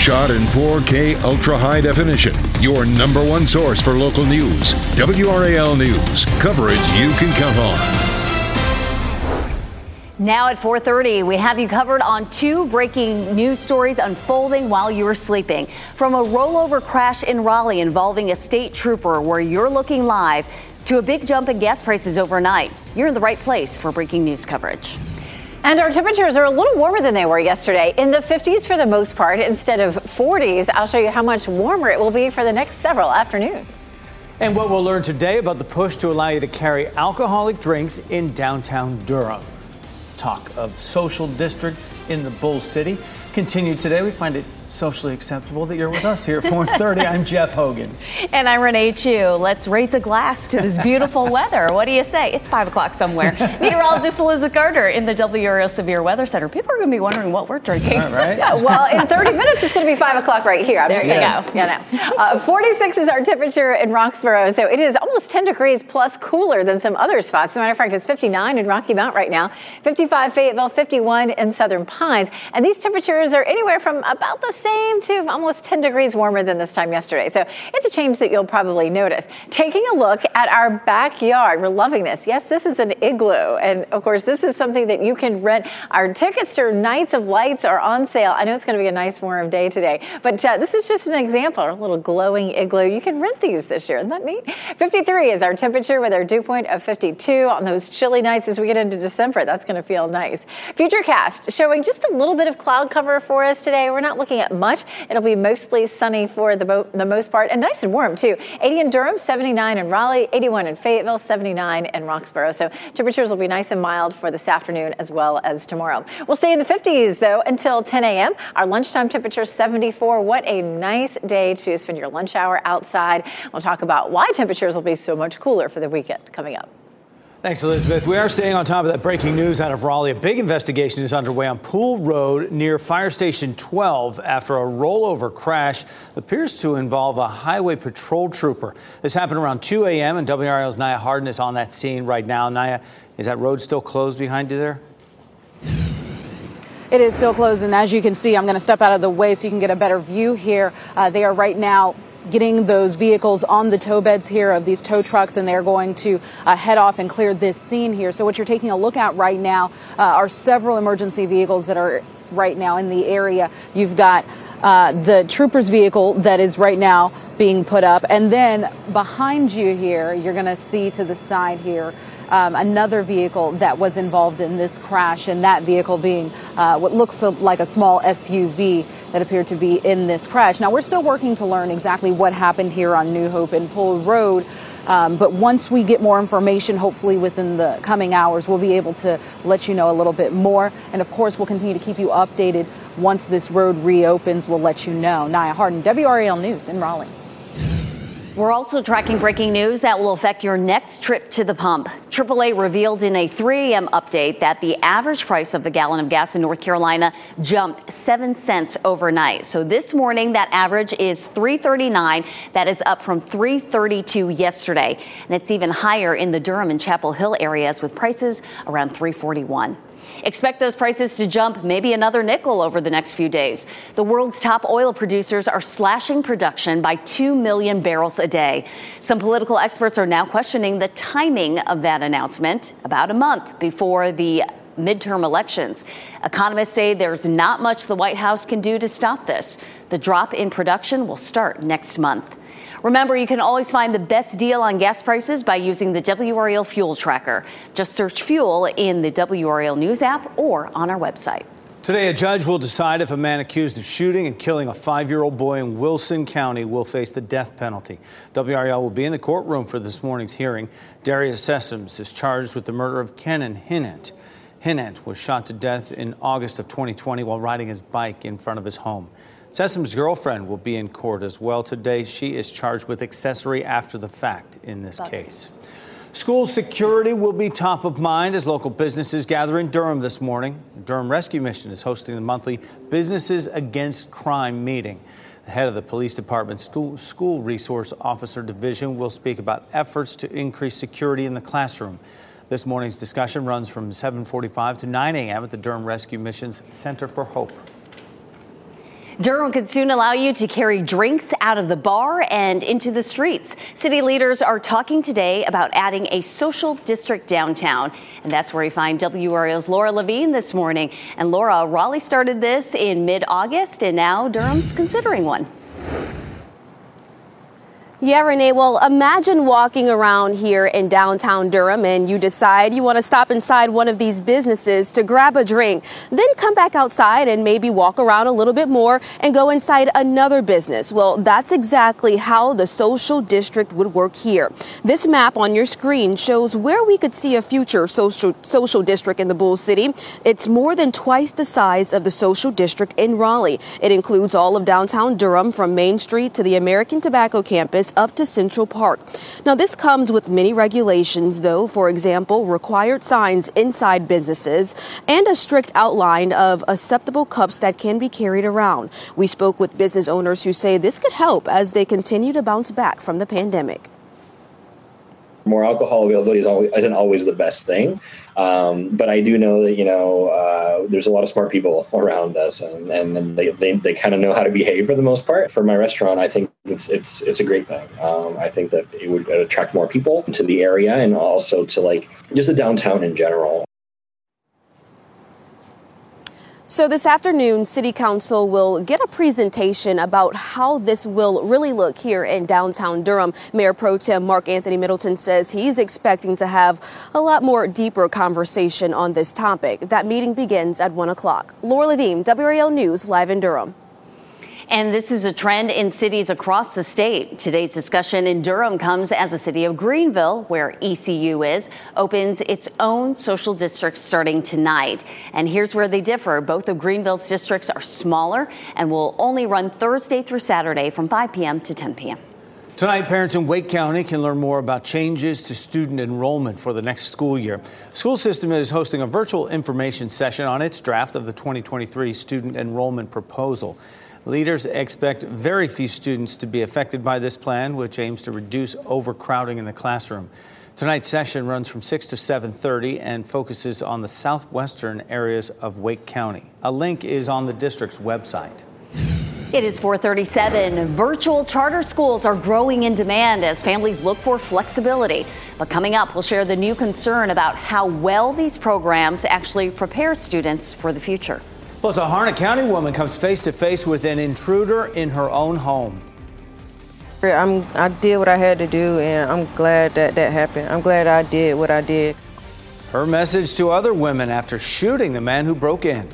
Shot in 4K ultra high definition. Your number one source for local news. WRAL News. Coverage you can count on. Now at 4:30, we have you covered on two breaking news stories unfolding while you were sleeping. From a rollover crash in Raleigh involving a state trooper, where you're looking live, to a big jump in gas prices overnight. You're in the right place for breaking news coverage. And our temperatures are a little warmer than they were yesterday. In the 50s for the most part, instead of 40s. I'll show you how much warmer it will be for the next several afternoons. And what we'll learn today about the push to allow you to carry alcoholic drinks in downtown Durham. Talk of social districts in the Bull City continue today. We find it socially acceptable that you're with us here at 4:30. I'm Jeff Hogan. And I'm Renee Chu. Let's raise a glass to this beautiful weather. What do you say? It's 5 o'clock somewhere. Meteorologist Elizabeth Gardner in the WRAL Severe Weather Center. People are going to be wondering what we're drinking. Right? Yeah, well, in 30 minutes, it's going to be 5 o'clock right here. I'm just saying. 46 is our temperature in Roxborough, so it is almost 10 degrees plus cooler than some other spots. As a matter of fact, it's 59 in Rocky Mount right now, 55 Fayetteville, 51 in Southern Pines. And these temperatures are anywhere from about the same to almost 10 degrees warmer than this time yesterday. So it's a change that you'll probably notice. Taking a look at our backyard. We're loving this. Yes, this is an igloo. And of course, this is something that you can rent. Our tickets to Nights of Lights are on sale. I know it's going to be a nice warm day today, but this is just an example, a little glowing igloo. You can rent these this year. Isn't that neat? 53 is our temperature with our dew point of 52 on those chilly nights as we get into December. That's going to feel nice. Futurecast showing just a little bit of cloud cover for us today. We're not looking at much. It'll be mostly sunny for the most part and nice and warm too. 80 in Durham, 79 in Raleigh, 81 in Fayetteville, 79 in Roxborough. So temperatures will be nice and mild for this afternoon as well as tomorrow. We'll stay in the 50s though until 10 a.m. Our lunchtime temperature 74. What a nice day to spend your lunch hour outside. We'll talk about why temperatures will be so much cooler for the weekend coming up. Thanks, Elizabeth. We are staying on top of that breaking news out of Raleigh. A big investigation is underway on Pool Road near Fire Station 12 after a rollover crash that appears to involve a highway patrol trooper. This happened around 2 a.m. and WRAL's Naya Harden is on that scene right now. Naya, is that road still closed behind you there? It is still closed, and as you can see, I'm going to step out of the way so you can get a better view here. They are right now getting those vehicles on the tow beds here of these tow trucks, and they're going to head off and clear this scene here. So what you're taking a look at right now are several emergency vehicles that are right now in the area. You've got the trooper's vehicle that is right now being put up, and then behind you here, you're going to see to the side here another vehicle that was involved in this crash, and that vehicle being what looks like a small SUV that appeared to be in this crash. Now, we're still working to learn exactly what happened here on New Hope and Pool Road, but once we get more information, hopefully within the coming hours, we'll be able to let you know a little bit more. And of course, we'll continue to keep you updated. Once this road reopens, we'll let you know. Naya Harden, WRAL News in Raleigh. We're also tracking breaking news that will affect your next trip to the pump. AAA revealed in a 3 a.m. update that the average price of a gallon of gas in North Carolina jumped 7 cents overnight. So this morning, that average is $3.39. That is up from $3.32 yesterday. And it's even higher in the Durham and Chapel Hill areas with prices around $3.41. Expect those prices to jump maybe another nickel over the next few days. The world's top oil producers are slashing production by 2 million barrels a day. Some political experts are now questioning the timing of that announcement about a month before the midterm elections. Economists say there's not much the White House can do to stop this. The drop in production will start next month. Remember, you can always find the best deal on gas prices by using the WRAL Fuel Tracker. Just search fuel in the WRAL News app or on our website. Today, a judge will decide if a man accused of shooting and killing a 5-year-old boy in Wilson County will face the death penalty. WRAL will be in the courtroom for this morning's hearing. Darius Sessoms is charged with the murder of Kenan Hinnant. Hinnant was shot to death in August of 2020 while riding his bike in front of his home. Sessom's girlfriend will be in court as well today. She is charged with accessory after the fact in this case. School security will be top of mind as local businesses gather in Durham this morning. The Durham Rescue Mission is hosting the monthly Businesses Against Crime meeting. The head of the police department's school resource officer division will speak about efforts to increase security in the classroom. This morning's discussion runs from 7:45 to 9 a.m. at the Durham Rescue Mission's Center for Hope. Durham could soon allow you to carry drinks out of the bar and into the streets. City leaders are talking today about adding a social district downtown. And that's where we find WRAL's Laura Levine this morning. And Laura, Raleigh started this in mid-August, and now Durham's considering one. Yeah, Renee, well, imagine walking around here in downtown Durham and you decide you want to stop inside one of these businesses to grab a drink, then come back outside and maybe walk around a little bit more and go inside another business. Well, that's exactly how the social district would work here. This map on your screen shows where we could see a future social district in the Bull City. It's more than twice the size of the social district in Raleigh. It includes all of downtown Durham from Main Street to the American Tobacco campus up to Central Park. Now, this comes with many regulations, though. For example, required signs inside businesses and a strict outline of acceptable cups that can be carried around. We spoke with business owners who say this could help as they continue to bounce back from the pandemic. More alcohol availability isn't always the best thing. But I do know that, there's a lot of smart people around us and they kind of know how to behave for the most part. For my restaurant, I think it's a great thing. I think that it would attract more people to the area and also to just the downtown in general. So this afternoon, City Council will get a presentation about how this will really look here in downtown Durham. Mayor Pro Tem Mark Anthony Middleton says he's expecting to have a lot more deeper conversation on this topic. That meeting begins at 1 o'clock. Laura Levine, WRAL News, live in Durham. And this is a trend in cities across the state. Today's discussion in Durham comes as the city of Greenville, where ECU is, opens its own social district starting tonight. And here's where they differ. Both of Greenville's districts are smaller and will only run Thursday through Saturday from 5 p.m. to 10 p.m. Tonight, parents in Wake County can learn more about changes to student enrollment for the next school year. The school system is hosting a virtual information session on its draft of the 2023 student enrollment proposal. Leaders expect very few students to be affected by this plan, which aims to reduce overcrowding in the classroom. Tonight's session runs from 6 to 7:30 and focuses on the southwestern areas of Wake County. A link is on the district's website. It is 4:37. Virtual charter schools are growing in demand as families look for flexibility. But coming up, we'll share the new concern about how well these programs actually prepare students for the future. Plus, a Harnett County woman comes face to face with an intruder in her own home. I did what I had to do, and I'm glad that happened. I'm glad I did what I did. Her message to other women after shooting the man who broke in.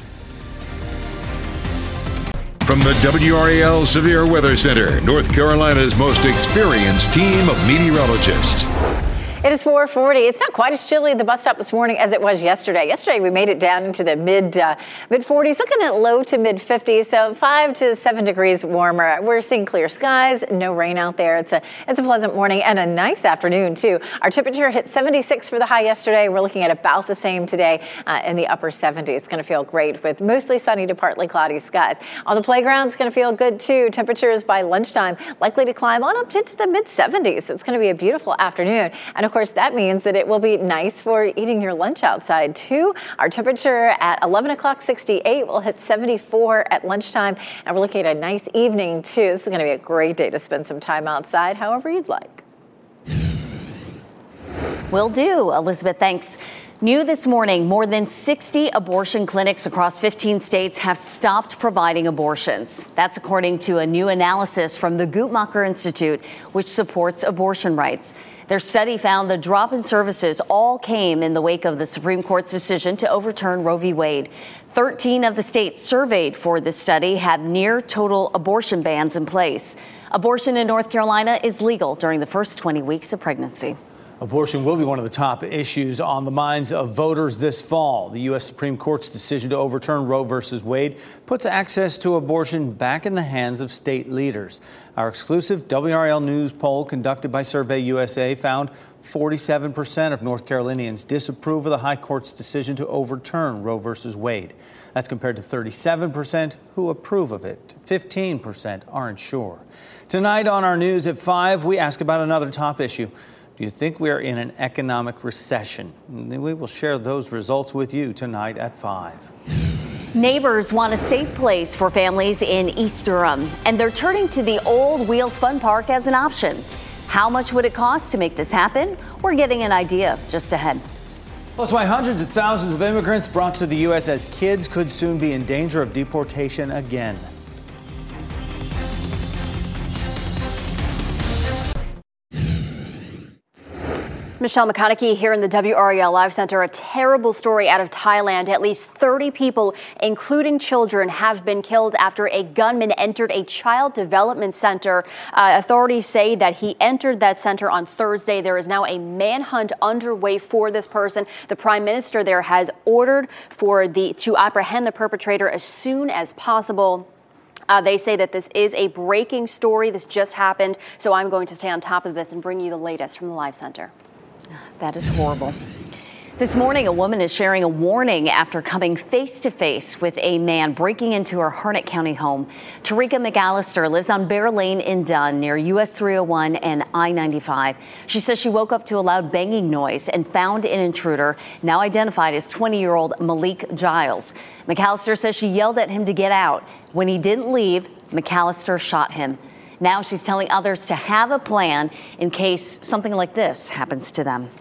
From the WRAL Severe Weather Center, North Carolina's most experienced team of meteorologists. It is 4:40. It's not quite as chilly at the bus stop this morning as it was yesterday. Yesterday, we made it down into the mid 40s, looking at low to mid 50s, so 5 to 7 degrees warmer. We're seeing clear skies, no rain out there. It's a pleasant morning and a nice afternoon, too. Our temperature hit 76 for the high yesterday. We're looking at about the same today in the upper 70s. It's going to feel great with mostly sunny to partly cloudy skies. On the playground, it's going to feel good, too. Temperatures by lunchtime likely to climb on up into the mid 70s. It's going to be a beautiful afternoon. And of course, that means that it will be nice for eating your lunch outside, too. Our temperature at 11 o'clock, 68. We'll hit 74 at lunchtime. And we're looking at a nice evening, too. This is going to be a great day to spend some time outside, however you'd like. Will do. Elizabeth, thanks. New this morning, more than 60 abortion clinics across 15 states have stopped providing abortions. That's according to a new analysis from the Guttmacher Institute, which supports abortion rights. Their study found the drop in services all came in the wake of the Supreme Court's decision to overturn Roe v. Wade. 13 of the states surveyed for this study had near total abortion bans in place. Abortion in North Carolina is legal during the first 20 weeks of pregnancy. Abortion will be one of the top issues on the minds of voters this fall. The U.S. Supreme Court's decision to overturn Roe versus Wade puts access to abortion back in the hands of state leaders. Our exclusive WRAL News poll conducted by Survey USA found 47% of North Carolinians disapprove of the High Court's decision to overturn Roe versus Wade. That's compared to 37% who approve of it. 15% aren't sure. Tonight on our news at 5, we ask about another top issue. Do you think we are in an economic recession? We will share those results with you tonight at 5. Neighbors want a safe place for families in East Durham, and they're turning to the old Wheels Fun Park as an option. How much would it cost to make this happen? We're getting an idea just ahead. Plus, why hundreds of thousands of immigrants brought to the U.S. as kids could soon be in danger of deportation again. Michelle McConaughey here in the WRAL Live Center. A terrible story out of Thailand. At least 30 people, including children, have been killed after a gunman entered a child development center. Authorities say that he entered that center on Thursday. There is now a manhunt underway for this person. The prime minister there has ordered to apprehend the perpetrator as soon as possible. They say that this is a breaking story. This just happened. So I'm going to stay on top of this and bring you the latest from the Live Center. That is horrible. This morning, a woman is sharing a warning after coming face to face with a man breaking into her Harnett County home. Tarika McAllister lives on Bear Lane in Dunn near US 301 and I-95. She says she woke up to a loud banging noise and found an intruder, now identified as 20-year-old Malik Giles. McAllister says she yelled at him to get out. When he didn't leave, McAllister shot him. Now she's telling others to have a plan in case something like this happens to them.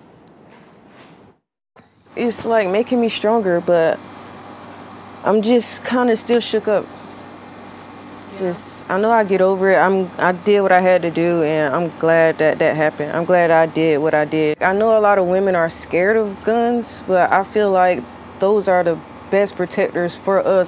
It's like making me stronger, but I'm just kind of still shook up. I know I get over it. I did what I had to do, and I'm glad that happened. I'm glad I did what I did. I know a lot of women are scared of guns, but I feel like those are the best protectors for us.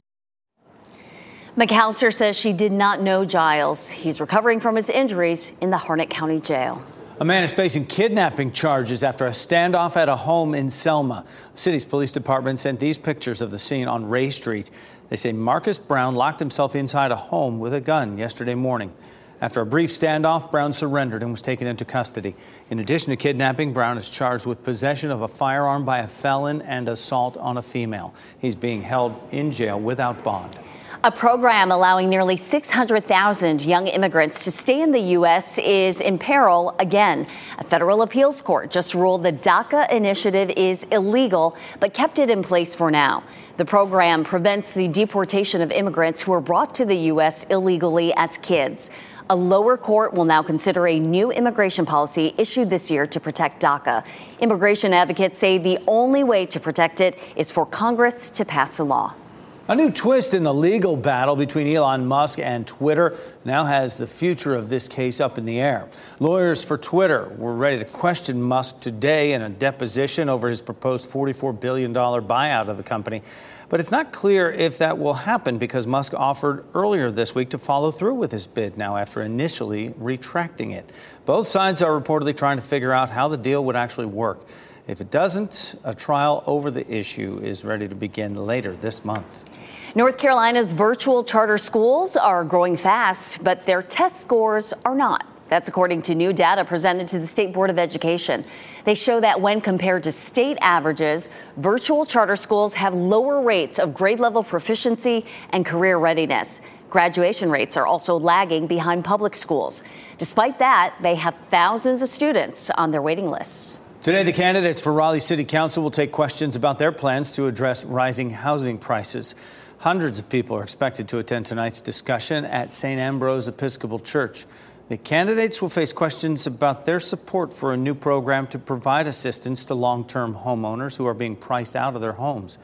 McAllister says she did not know Giles. He's recovering from his injuries in the Harnett County Jail. A man is facing kidnapping charges after a standoff at a home in Selma. The city's police department sent these pictures of the scene on Ray Street. They say Marcus Brown locked himself inside a home with a gun yesterday morning. After a brief standoff, Brown surrendered and was taken into custody. In addition to kidnapping, Brown is charged with possession of a firearm by a felon and assault on a female. He's being held in jail without bond. A program allowing nearly 600,000 young immigrants to stay in the U.S. is in peril again. A federal appeals court just ruled the DACA initiative is illegal, but kept it in place for now. The program prevents the deportation of immigrants who are brought to the U.S. illegally as kids. A lower court will now consider a new immigration policy issued this year to protect DACA. Immigration advocates say the only way to protect it is for Congress to pass a law. A new twist in the legal battle between Elon Musk and Twitter now has the future of this case up in the air. Lawyers for Twitter were ready to question Musk today in a deposition over his proposed $44 billion buyout of the company. But it's not clear if that will happen because Musk offered earlier this week to follow through with his bid now after initially retracting it. Both sides are reportedly trying to figure out how the deal would actually work. If it doesn't, a trial over the issue is ready to begin later this month. North Carolina's virtual charter schools are growing fast, but their test scores are not. That's according to new data presented to the State Board of Education. They show that when compared to state averages, virtual charter schools have lower rates of grade level proficiency and career readiness. Graduation rates are also lagging behind public schools. Despite that, they have thousands of students on their waiting lists. Today, the candidates for Raleigh City Council will take questions about their plans to address rising housing prices. Hundreds of people are expected to attend tonight's discussion at St. Ambrose Episcopal Church. The candidates will face questions about their support for a new program to provide assistance to long-term homeowners who are being priced out of their homes.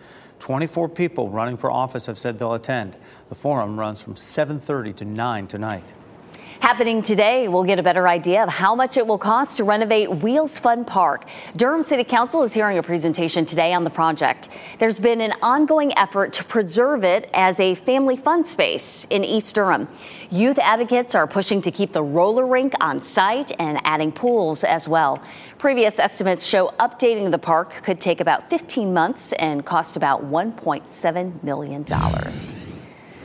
24 people running for office have said they'll attend. The forum runs from 7:30 to 9 tonight. Happening today, we'll get a better idea of how much it will cost to renovate Wheels Fun Park. Durham City Council is hearing a presentation today on the project. There's been an ongoing effort to preserve it as a family fun space in East Durham. Youth advocates are pushing to keep the roller rink on site and adding pools as well. Previous estimates show updating the park could take about 15 months and cost about $1.7 million.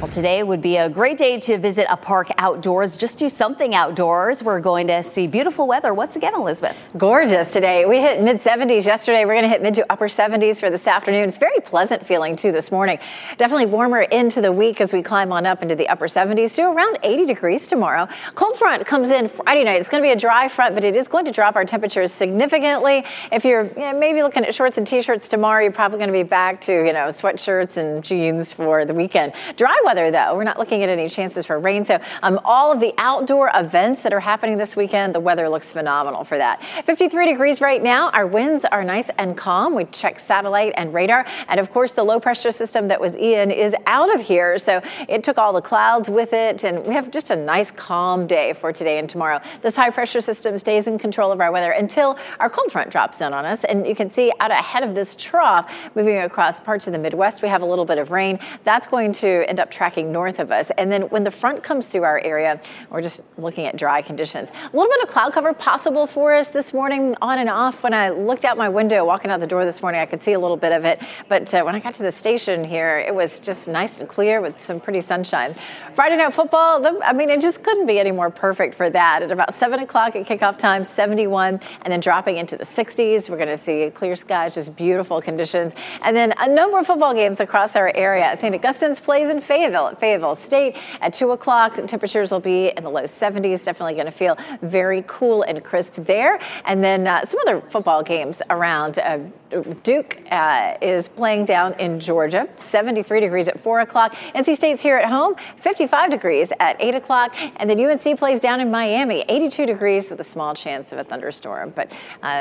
Well, today would be a great day to visit a park outdoors. Just do something outdoors. We're going to see beautiful weather once again, Elizabeth. Gorgeous today. We hit mid-70s yesterday. We're going to hit mid to upper 70s for this afternoon. It's very pleasant feeling, too, this morning. Definitely warmer into the week as we climb on up into the upper 70s to around 80 degrees tomorrow. Cold front comes in Friday night. It's going to be a dry front, but it is going to drop our temperatures significantly. If you're maybe looking at shorts and T-shirts tomorrow, you're probably going to be back to, sweatshirts and jeans for the weekend. Dry weather, though. We're not looking at any chances for rain. So all of the outdoor events that are happening this weekend, the weather looks phenomenal for that. 53 degrees right now. Our winds are nice and calm. We check satellite and radar. And, of course, the low-pressure system that was Ian is out of here. So it took all the clouds with it. And we have just a nice, calm day for today and tomorrow. This high-pressure system stays in control of our weather until our cold front drops in on us. And you can see out ahead of this trough, moving across parts of the Midwest, we have a little bit of rain. That's going to end up tracking north of us. And then when the front comes through our area, we're just looking at dry conditions. A little bit of cloud cover possible for us this morning, on and off. When I looked out my window, walking out the door this morning, I could see a little bit of it. But when I got to the station here, it was just nice and clear with some pretty sunshine. Friday Night Football, it just couldn't be any more perfect for that. At about 7 o'clock at kickoff time, 71, and then dropping into the 60s. We're going to see clear skies, just beautiful conditions. And then a number of football games across our area. St. Augustine's plays in Fayetteville at Fayetteville State at 2 o'clock. Temperatures will be in the low 70s. Definitely going to feel very cool and crisp there. And then some other football games around. Duke is playing down in Georgia, 73 degrees at 4 o'clock. NC State's here at home, 55 degrees at 8 o'clock. And then UNC plays down in Miami, 82 degrees with a small chance of a thunderstorm. But,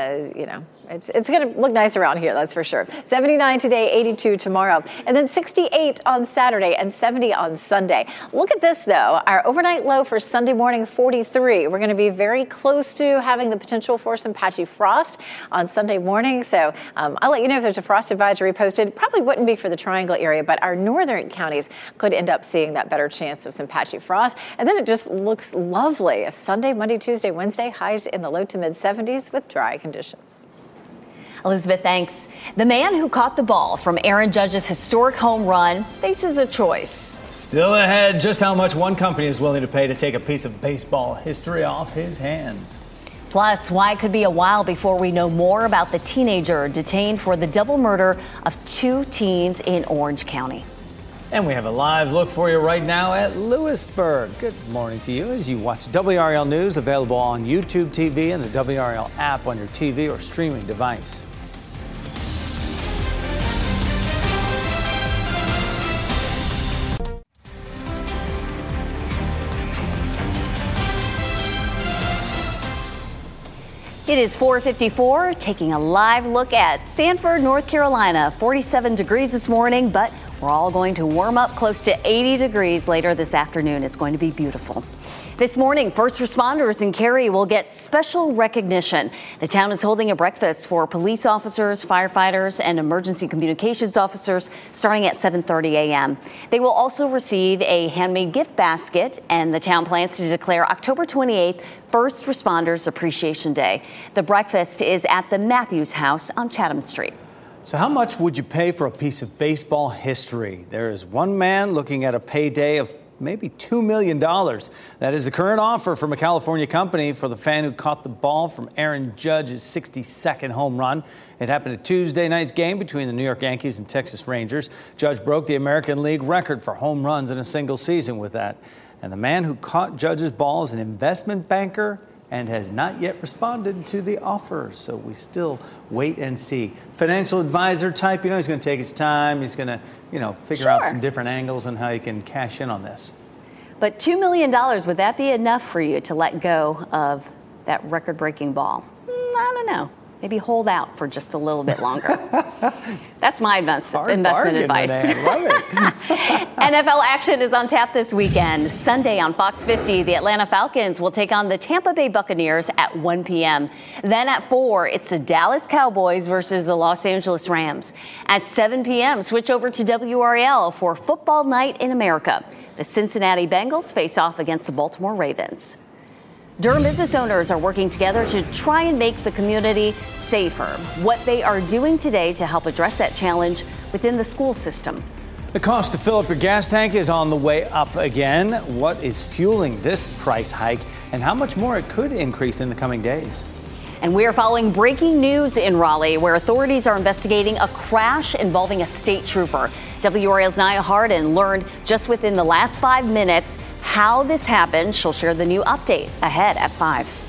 it's going to look nice around here, that's for sure. 79 today, 82 tomorrow. And then 68 on Saturday and 70 on Sunday. Look at this, though. Our overnight low for Sunday morning, 43. We're going to be very close to having the potential for some patchy frost on Sunday morning. So I'll let you know if there's a frost advisory posted. Probably wouldn't be for the Triangle area, but our northern counties could end up seeing that better chance of some patchy frost. And then it just looks lovely. Sunday, Monday, Tuesday, Wednesday, highs in the low to mid 70s with dry conditions. Elizabeth, thanks. The man who caught the ball from Aaron Judge's historic home run faces a choice. Still ahead, just how much one company is willing to pay to take a piece of baseball history off his hands. Plus, why it could be a while before we know more about the teenager detained for the double murder of 2 teens in Orange County. And we have a live look for you right now at Lewisburg. Good morning to you as you watch WRAL News, available on YouTube TV and the WRAL app on your TV or streaming device. It is 4:54, taking a live look at Sanford, North Carolina. 47 degrees this morning, but we're all going to warm up close to 80 degrees later this afternoon. It's going to be beautiful. This morning, first responders in Cary will get special recognition. The town is holding a breakfast for police officers, firefighters, and emergency communications officers starting at 7:30 a.m. They will also receive a handmade gift basket, and the town plans to declare October 28th First Responders Appreciation Day. The breakfast is at the Matthews House on Chatham Street. So how much would you pay for a piece of baseball history? There is one man looking at a payday of maybe $2 million. That is the current offer from a California company for the fan who caught the ball from Aaron Judge's 62nd home run. It happened at Tuesday night's game between the New York Yankees and Texas Rangers. Judge broke the American League record for home runs in a single season with that. And the man who caught Judge's ball is an investment banker and has not yet responded to the offer. So we still wait and see. Financial advisor type, he's going to take his time. He's going to, figure out some different angles on how he can cash in on this. But $2 million, would that be enough for you to let go of that record-breaking ball? I don't know. Maybe hold out for just a little bit longer. That's my investment advice. I love it. NFL action is on tap this weekend. Sunday on Fox 50, the Atlanta Falcons will take on the Tampa Bay Buccaneers at 1 p.m. Then at 4, it's the Dallas Cowboys versus the Los Angeles Rams. At 7 p.m., switch over to WRAL for Football Night in America. The Cincinnati Bengals face off against the Baltimore Ravens. Durham business owners are working together to try and make the community safer. What they are doing today to help address that challenge within the school system. The cost to fill up your gas tank is on the way up again. What is fueling this price hike and how much more it could increase in the coming days? And we are following breaking news in Raleigh, where authorities are investigating a crash involving a state trooper. WRAL's Nia Harden learned just within the last 5 minutes how this happened. She'll share the new update ahead at 5.